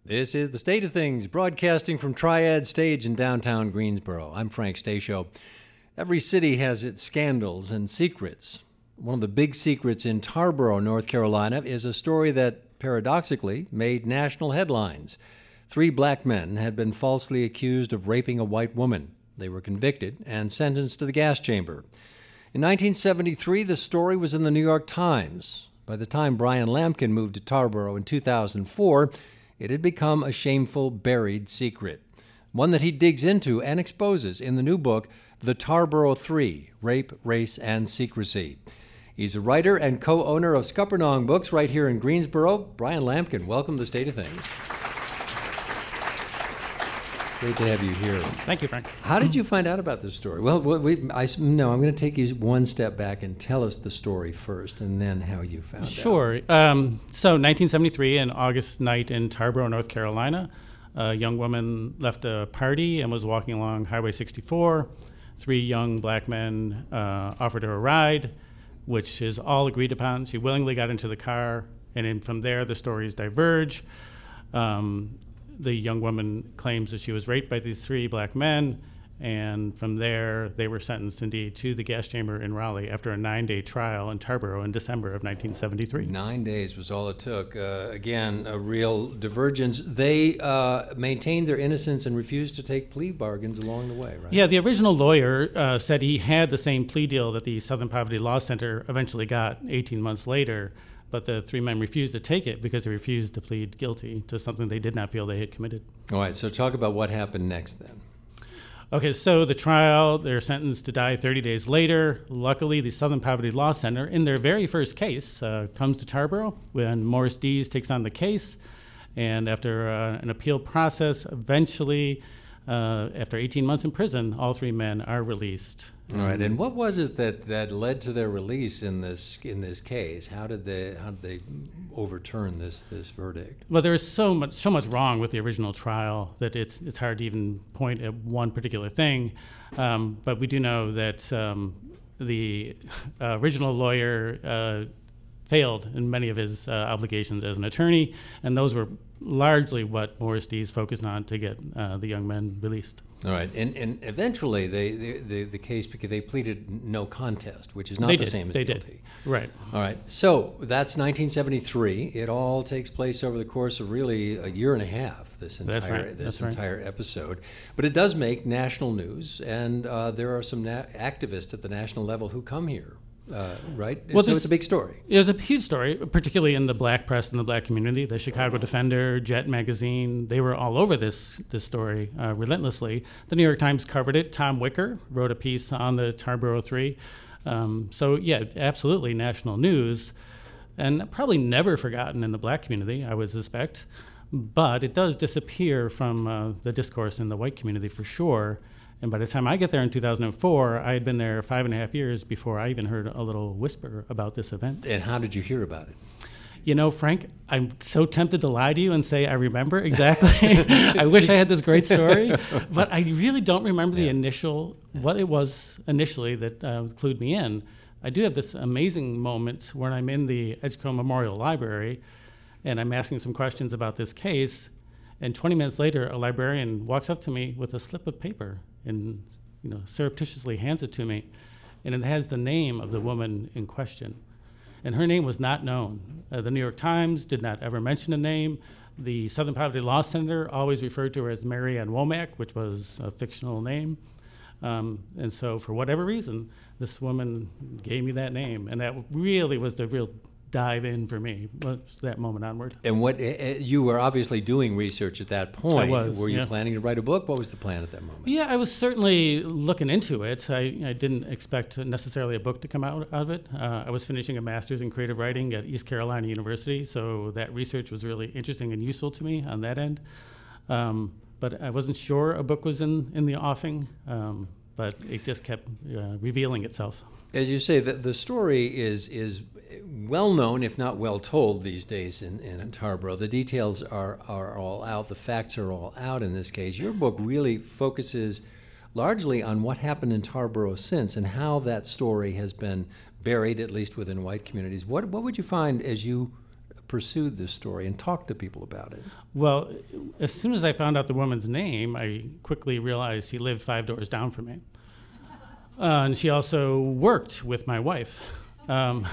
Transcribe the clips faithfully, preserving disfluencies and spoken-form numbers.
This is The State of Things, broadcasting from Triad Stage in downtown Greensboro. I'm Frank Stasio. Every city has its scandals and secrets. One of the big secrets in Tarboro, North Carolina, is a story that, paradoxically, made national headlines. Three black men had been falsely accused of raping a white woman. They were convicted and sentenced to the gas chamber. In nineteen seventy-three, the story was in the New York Times. By the time Brian Lampkin moved to Tarboro in two thousand four, it had become a shameful, buried secret, one that he digs into and exposes in the new book, The Tarboro Three: Rape, Race, and Secrecy. He's a writer and co-owner of Scuppernong Books right here in Greensboro. Brian Lampkin, welcome to The State of Things. Great to have you here. Thank you, Frank. How did you find out about this story? Well, we, I, no, I'm going to take you one step back and tell us the story first, and then how you found sure. out. Sure. Um, so nineteen seventy-three, an August night in Tarboro, North Carolina, a young woman left a party and was walking along Highway sixty-four. Three young black men uh, offered her a ride, which is all agreed upon. She willingly got into the car, and then from there the stories diverge. Um, The young woman claims that she was raped by these three black men, and from there they were sentenced indeed to the gas chamber in Raleigh after a nine-day trial in Tarboro in December of nineteen seventy-three. Nine days was all it took. Uh, again, a real divergence. They uh, maintained their innocence and refused to take plea bargains along the way, right? Yeah, the original lawyer uh, said he had the same plea deal that the Southern Poverty Law Center eventually got eighteen months later. But the three men refused to take it because they refused to plead guilty to something they did not feel they had committed. All right, so talk about what happened next then. Okay, so the trial, they're sentenced to die thirty days later. Luckily, the Southern Poverty Law Center, in their very first case, uh, comes to Tarboro when Morris Dees takes on the case. And after uh, an appeal process, eventually, uh, after eighteen months in prison, all three men are released. All right, and what was it that, that led to their release in this in this case? How did they how did they overturn this this verdict? Well, there is so much so much wrong with the original trial that it's it's hard to even point at one particular thing. Um, but we do know that um, the uh, original lawyer uh, failed in many of his uh, obligations as an attorney, and those were largely what Morris Dees focused on to get uh, the young men released. All right, and and eventually they, they, the the case, because they pleaded no contest, which is not they the did. same as they guilty. Did. Right. All right, so that's nineteen seventy-three. It all takes place over the course of really a year and a half. This entire That's right. this That's right. entire episode, but it does make national news, and uh, there are some na- activists at the national level who come here. Uh, right? Well, so it's a big story. It was a huge story, particularly in the black press and the black community. The Chicago Defender, Jet Magazine, they were all over this this story uh, relentlessly. The New York Times covered it. Tom Wicker wrote a piece on the Tarboro Three. Um, so, yeah, absolutely national news, and probably never forgotten in the black community, I would suspect. But it does disappear from uh, the discourse in the white community for sure. And by the time I get there in two thousand four, I had been there five and a half years before I even heard a little whisper about this event. And how did you hear about it? You know, Frank, I'm so tempted to lie to you and say I remember exactly. I wish I had this great story, but I really don't remember yeah. the initial, what it was initially that uh, clued me in. I do have this amazing moment when I'm in the Edgecombe Memorial Library and I'm asking some questions about this case, and twenty minutes later, a librarian walks up to me with a slip of paper and, you know, surreptitiously hands it to me, and it has the name of the woman in question. And her name was not known. Uh, the New York Times did not ever mention the name. The Southern Poverty Law Center always referred to her as Mary Ann Womack, which was a fictional name. Um, and so for whatever reason, this woman gave me that name, and that really was the real dive in for me, was that moment onward. And what uh, you were obviously doing research at that point. I was, Were you yeah. planning to write a book? What was the plan at that moment? Yeah, I was certainly looking into it. I, I didn't expect necessarily a book to come out of it. Uh, I was finishing a master's in creative writing at East Carolina University, so that research was really interesting and useful to me on that end. Um, but I wasn't sure a book was in, in the offing, um, but it just kept uh, revealing itself. As you say, the, the story is is well known, if not well told, these days in, in Tarboro. The details are, are all out. The facts are all out in this case. Your book really focuses largely on what happened in Tarboro since and how that story has been buried, at least within white communities. What what would you find as you pursued this story and talked to people about it? Well, as soon as I found out the woman's name, I quickly realized she lived five doors down from me. Uh, and she also worked with my wife. Um,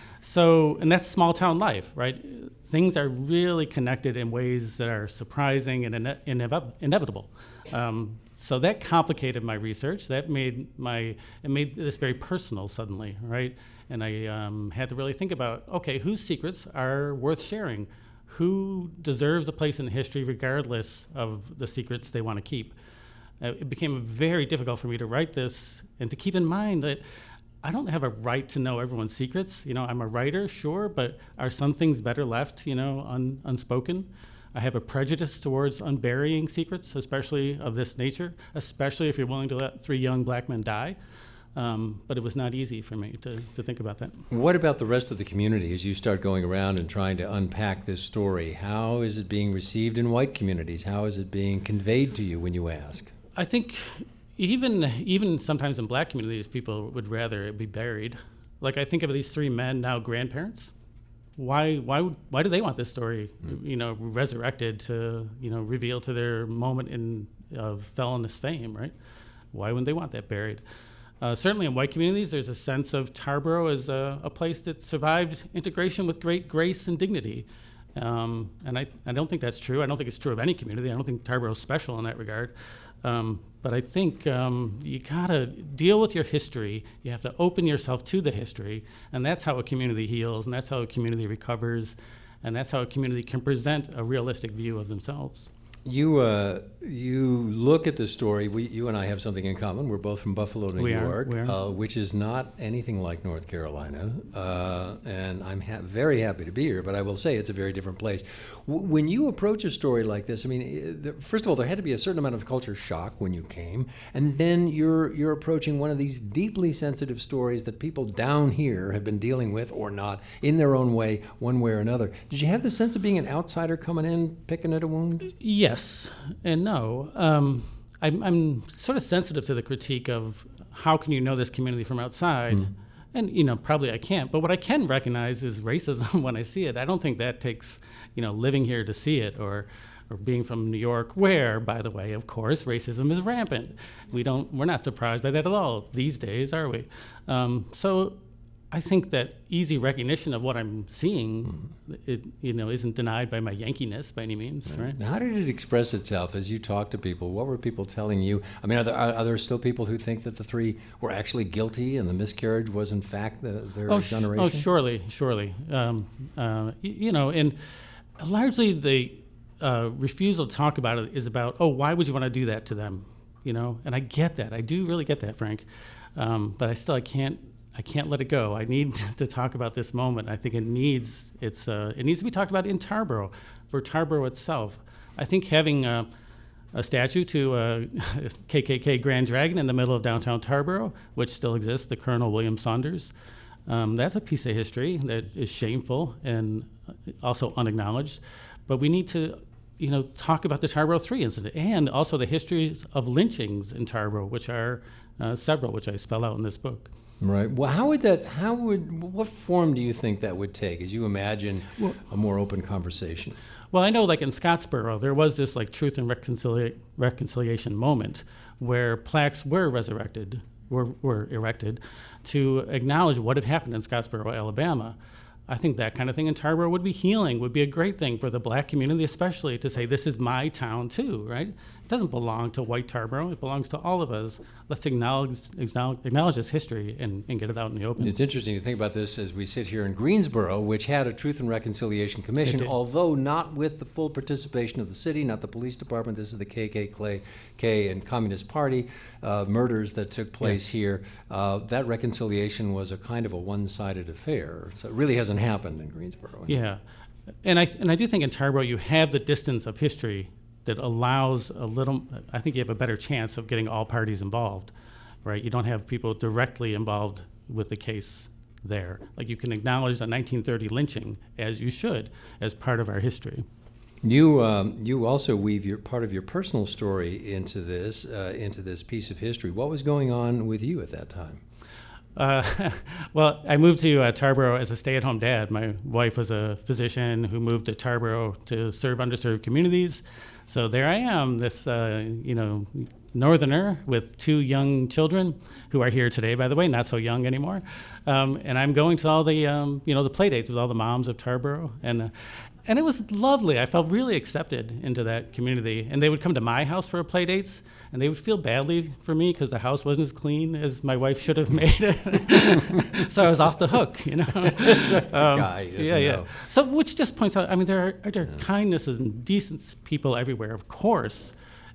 so, and that's small town life, right? Things are really connected in ways that are surprising and ine- inev- inevitable. Um, so that complicated my research. That made my, it made this very personal suddenly, right? And I um, had to really think about, okay, whose secrets are worth sharing? Who deserves a place in history regardless of the secrets they want to keep? Uh, it became very difficult for me to write this and to keep in mind that I don't have a right to know everyone's secrets. You know, I'm a writer, sure, but are some things better left, you know, un- unspoken? I have a prejudice towards unburying secrets, especially of this nature, especially if you're willing to let three young black men die. Um, but it was not easy for me to, to think about that. What about the rest of the community as you start going around and trying to unpack this story? How is it being received in white communities? How is it being conveyed to you when you ask? I think even even sometimes in black communities, people would rather it be buried. Like I think of these three men, now grandparents. Why why why do they want this story, mm. you know, resurrected to, you know, reveal to their moment in of felonious fame, right? Why wouldn't they want that buried? Uh, certainly in white communities, there's a sense of Tarboro as a, a place that survived integration with great grace and dignity. Um, and I, I don't think that's true. I don't think it's true of any community. I don't think Tarboro is special in that regard. Um, but I think um, you gotta deal with your history. You have to open yourself to the history, and that's how a community heals, and that's how a community recovers, and that's how a community can present a realistic view of themselves. You uh, you look at the story. We, you and I have something in common. We're both from Buffalo, New we York, are, we are. Uh, which is not anything like North Carolina. Uh, and I'm ha- very happy to be here. But I will say it's a very different place. W- when you approach a story like this, I mean, the, first of all, there had to be a certain amount of culture shock when you came, and then you're you're approaching one of these deeply sensitive stories that people down here have been dealing with or not in their own way, one way or another. Did you have the sense of being an outsider coming in, picking at a wound? Yes. Yes and no. Um, I'm, I'm sort of sensitive to the critique of how can you know this community from outside? Mm. And, you know, probably I can't. But what I can recognize is racism when I see it. I don't think that takes, you know, living here to see it or or being from New York, where, by the way, of course, racism is rampant. We don't, we're not surprised by that at all these days, are we? Um, so I think that easy recognition of what I'm seeing, mm. it you know, isn't denied by my Yankeeness by any means, right? right? Now, how did it express itself as you talked to people? What were people telling you? I mean, are there, are, are there still people who think that the three were actually guilty and the miscarriage was in fact the, their oh, exoneration? Sh- oh, surely, surely. Um, uh, y- you know, and largely the uh, refusal to talk about it is about, oh, why would you want to do that to them? You know, and I get that. I do really get that, Frank. Um, but I still, I can't. I can't let it go. I need to talk about this moment. I think it needs it's uh, it needs to be talked about in Tarboro, for Tarboro itself. I think having a, a statue to a K K K Grand Dragon in the middle of downtown Tarboro, which still exists, the Colonel William Saunders, um, that's a piece of history that is shameful and also unacknowledged. But we need to, you know, talk about the Tarboro three incident and also the histories of lynchings in Tarboro, which are uh, several, which I spell out in this book. Right. Well, how would that, how would, what form do you think that would take as you imagine well, a more open conversation? Well, I know like in Scottsboro, there was this like truth and reconcilia- reconciliation moment where plaques were resurrected, were, were erected to acknowledge what had happened in Scottsboro, Alabama. I think that kind of thing in Tarboro would be healing, would be a great thing for the black community, especially to say this is my town too, right? It doesn't belong to white Tarboro, it belongs to all of us. Let's acknowledge acknowledge, acknowledge this history and, and get it out in the open. It's interesting to think about this as we sit here in Greensboro, which had a Truth and Reconciliation Commission, although not with the full participation of the city, not the police department. This is the K K K and Communist Party uh, murders that took place yeah. here. Uh, that reconciliation was a kind of a one-sided affair. So it really hasn't happened in Greensboro. Yeah, and I and I do think in Tarboro you have the distance of history that allows a little, I think you have a better chance of getting all parties involved, right? You don't have people directly involved with the case there. Like you can acknowledge the nineteen thirty lynching, as you should, as part of our history. You um, you also weave your part of your personal story into this uh, into this piece of history. What was going on with you at that time? Uh, well, I moved to uh, Tarboro as a stay-at-home dad. My wife was a physician who moved to Tarboro to serve underserved communities. So there I am, this uh, you know northerner with two young children who are here today, by the way, not so young anymore. Um, and I'm going to all the um, you know the play dates with all the moms of Tarboro, and uh, and it was lovely. I felt really accepted into that community. And they would come to my house for play dates, and they would feel badly for me because the house wasn't as clean as my wife should have made it. So I was off the hook, you know. That's um, a guy. Yeah, yeah. Know. So which just points out, I mean, there are, there are yeah. kindnesses and decent people everywhere, of course.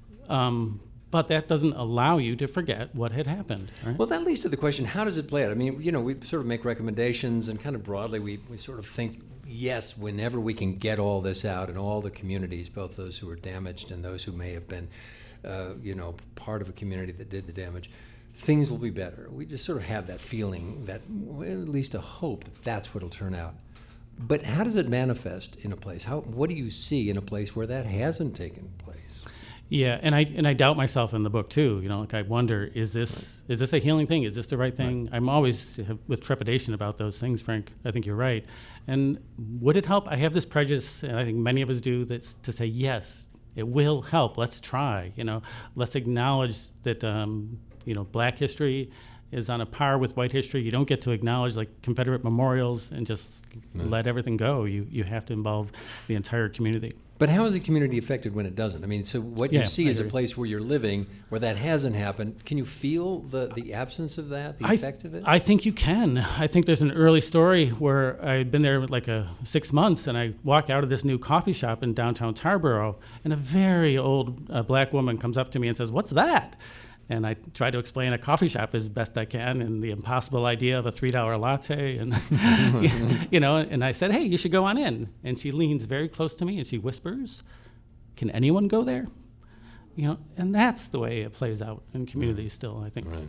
Um, But that doesn't allow you to forget what had happened. Right? Well, that leads to the question, how does it play out? I mean, you know, we sort of make recommendations, and kind of broadly, we, we sort of think, yes, whenever we can get all this out in all the communities, both those who were damaged and those who may have been, uh, you know, part of a community that did the damage, things will be better. We just sort of have that feeling, that, well, at least a hope that that's what will turn out. But how does it manifest in a place? How, what do you see in a place where that hasn't taken place? Yeah, and I and I doubt myself in the book too. You know, like I wonder, is this right. is this a healing thing? Is this the right thing? Right. I'm always with trepidation about those things, Frank. I think you're right. And would it help? I have this prejudice, and I think many of us do, that's to say yes, it will help. Let's try. You know, let's acknowledge that um, you know Black history is on a par with white history. You don't get to acknowledge like Confederate memorials and just right. let everything go. You you have to involve the entire community. But how is the community affected when it doesn't? I mean, so what you yeah, see is a place where you're living where that hasn't happened. Can you feel the, the absence of that, the I effect of it? I think you can. I think there's an early story where I'd been there like a six months, and I walk out of this new coffee shop in downtown Tarboro, and a very old uh, Black woman comes up to me and says, "What's that?" And I try to explain a coffee shop as best I can, and the impossible idea of a three dollar latte, and you know. And I said, "Hey, you should go on in." And she leans very close to me and she whispers, "Can anyone go there?" You know, and that's the way it plays out in communities still, I think. Right.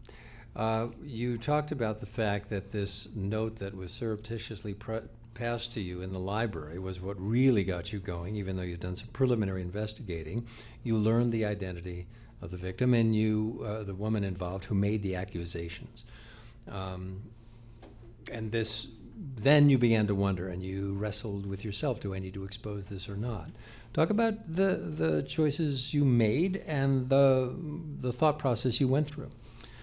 Uh, you talked about the fact that this note that was surreptitiously pre- passed to you in the library was what really got you going, even though you'd done some preliminary investigating. You learned the identity of the victim, and you, uh, the woman involved who made the accusations. Um, and this, then you began to wonder, and you wrestled with yourself, do I need to expose this or not? Talk about the, the choices you made and the, the thought process you went through.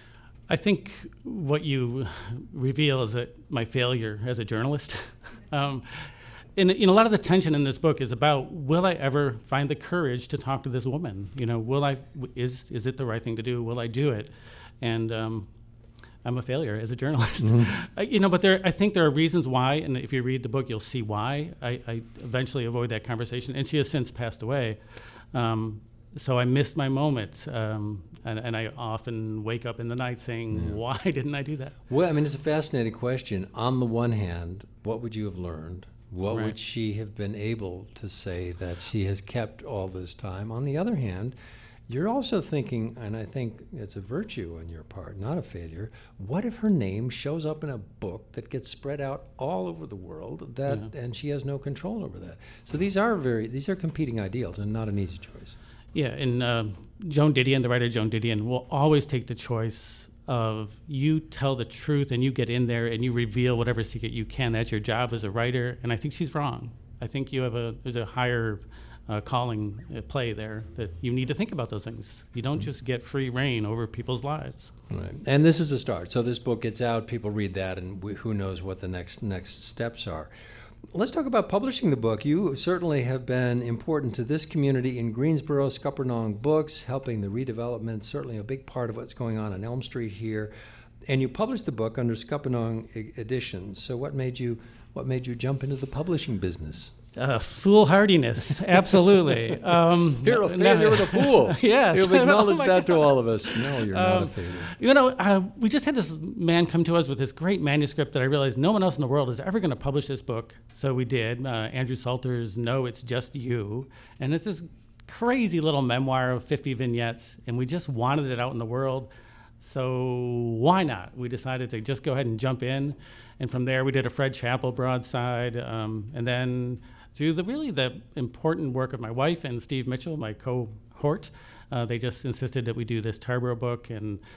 I think what you reveal is that my failure as a journalist. um, And you know, a lot of the tension in this book is about, will I ever find the courage to talk to this woman? You know, will I, is is it the right thing to do? Will I do it? And um, I'm a failure as a journalist. Mm-hmm. I, you know, but there, I think there are reasons why, and if you read the book, you'll see why I, I eventually avoid that conversation. And she has since passed away. Um, so I missed my moment. Um, and, and I often wake up in the night saying, yeah. why didn't I do that? Well, I mean, it's a fascinating question. On the one hand, what would you have learned? What right. would she have been able to say that she has kept all this time? On the other hand, you're also thinking, and I think it's a virtue on your part, not a failure, what if her name shows up in a book that gets spread out all over the world, that yeah. and she has no control over that? So these are very, these are competing ideals and not an easy choice. Yeah, and uh, Joan Didion, the writer Joan Didion, will always take the choice of you tell the truth and you get in there and you reveal whatever secret you can. That's your job as a writer, and I think she's wrong. I think you have a there's a higher uh, calling at play there, that you need to think about those things. You don't just get free reign over people's lives. Right. And this is a start. So this book gets out, people read that, and we, who knows what the next next steps are. Let's talk about publishing the book. You certainly have been important to this community in Greensboro, Scuppernong Books, helping the redevelopment, certainly a big part of what's going on on Elm Street here. And you published the book under Scuppernong Editions. So what made you what made you jump into the publishing business? Uh, foolhardiness, absolutely. Um, you're a failure and a fool. Yes. You've acknowledged oh that God. to all of us. No, you're um, not a failure. You know, uh, we just had this man come to us with this great manuscript that I realized no one else in the world is ever going to publish this book. So we did. Uh, Andrew Salter's No, It's Just You. And it's this crazy little memoir of fifty vignettes, and we just wanted it out in the world. So why not? We decided to just go ahead and jump in. And from there, we did a Fred Chappell broadside. Um, and then through the really the important work of my wife and Steve Mitchell, my cohort, uh, they just insisted that we do this Tarboro book. And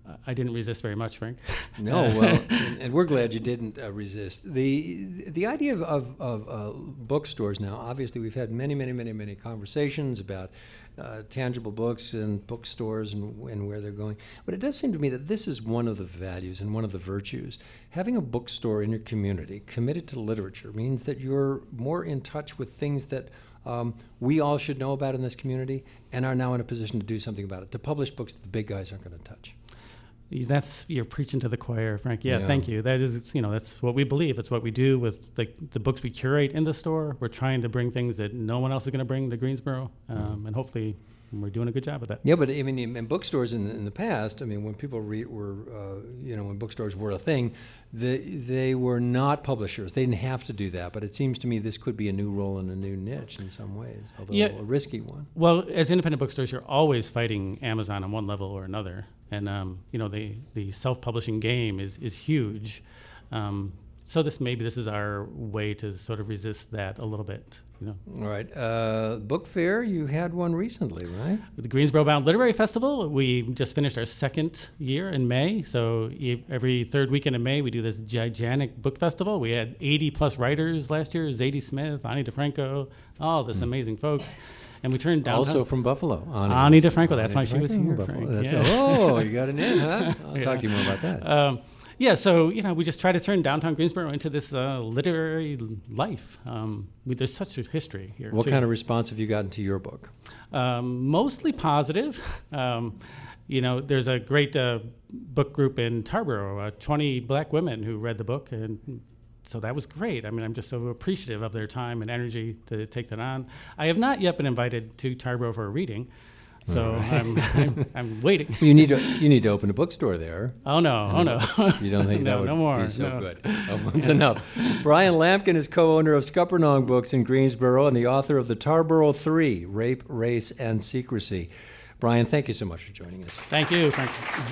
I didn't resist very much, Frank. No, well, and, and we're glad you didn't uh, resist. The the idea of, of, of uh, bookstores now, obviously we've had many, many, many, many conversations about uh, tangible books and bookstores and, and where they're going. But it does seem to me that this is one of the values and one of the virtues. Having a bookstore in your community committed to literature means that you're more in touch with things that Um, we all should know about in this community and are now in a position to do something about it, to publish books that the big guys aren't going to touch. That's, you're preaching to the choir, Frank. Yeah, Yeah. thank you. That is, you know, that's what we believe. It's what we do with the, the books we curate in the store. We're trying to bring things that no one else is going to bring to Greensboro, um, mm. and hopefully we're doing a good job of that. Yeah, but I mean, in, in bookstores in, in the past, I mean, when people re- were, uh, you know, when bookstores were a thing, they, they were not publishers. They didn't have to do that. But it seems to me this could be a new role and a new niche in some ways, although yeah. a risky one. Well, as independent bookstores, you're always fighting Amazon on one level or another. And, um, you know, the, the self-publishing game is, is huge. Um, so this maybe this is our way to sort of resist that a little bit, you know. All right. Uh, book fair, you had one recently, right? With the Greensboro Bound Literary Festival, we just finished our second year in May. So e- every third weekend in May, we do this gigantic book festival. We had eighty plus writers last year, Zadie Smith, Ani DeFranco, all this mm. amazing folks. And we turned down. Also from Buffalo. Ani, Ani DeFranco, that's Ani why she was here, Frank. That's Yeah. Oh, you got it in, huh? I'll yeah. talk to you more about that. Um, Yeah, so, you know, we just try to turn downtown Greensboro into this uh, literary life. Um, we, there's such a history here, What too. kind of response have you gotten to your book? Um, mostly positive. Um, you know, there's a great uh, book group in Tarboro, uh, twenty black women who read the book, and so that was great. I mean, I'm just so appreciative of their time and energy to take that on. I have not yet been invited to Tarboro for a reading. So right. I'm, I'm I'm waiting. You need to you need to open a bookstore there. Oh no! Oh no! You don't think no, that would no more, be so no. good? Oh, one's enough. Brian Lampkin is co-owner of Scuppernong Books in Greensboro and the author of the Tarboro Three: Rape, Race, and Secrecy. Brian, thank you so much for joining us. Thank you, Frank.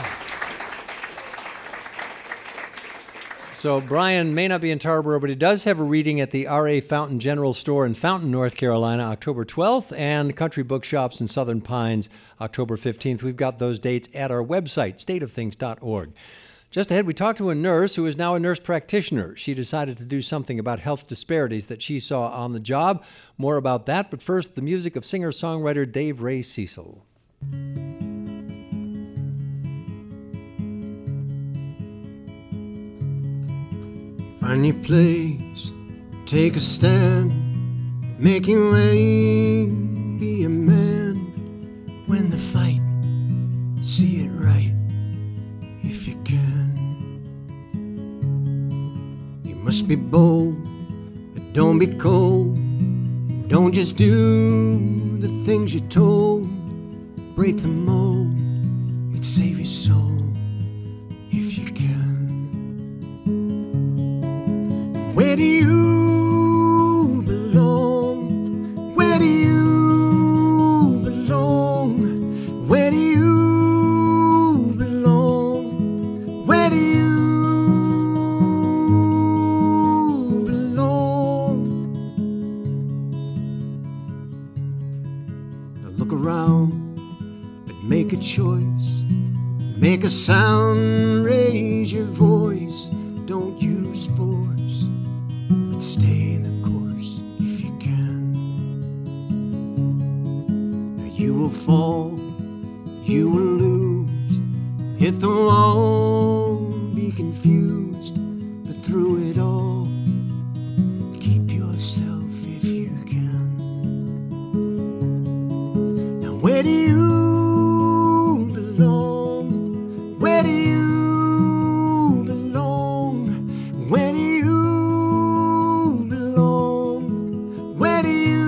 So Brian may not be in Tarboro, but he does have a reading at the R A Fountain General Store in Fountain, North Carolina, October twelfth, and Country Bookshops in Southern Pines, October fifteenth. We've got those dates at our website, state of things dot org. Just ahead, we talked to a nurse who is now a nurse practitioner. She decided to do something about health disparities that she saw on the job. More about that, but first, the music of singer-songwriter Dave Ray Cecil. Find your place, take a stand, make your way, be a man. When the fight, see it right, if you can. You must be bold, but don't be cold. Don't just do the things you're told. Break the mold, but save your soul, if you can. Where do you belong? Where do you belong? Where do you belong? Where do you belong? Now look around, but make a choice. Make a sound, raise your voice. Don't use force, but stay the course if you can. Now you will fall, you will lose, hit the wall, be confused, but through it all, keep yourself if you can. Now where do you belong? Where do you Where do you belong? Where do you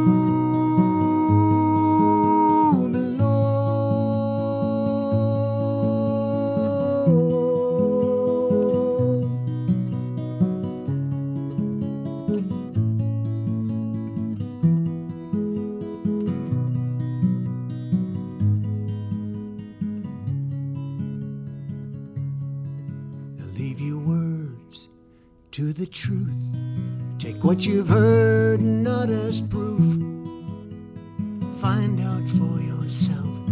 belong? Now leave your words to the truth. Take what you've heard, not as proof. Find out for yourself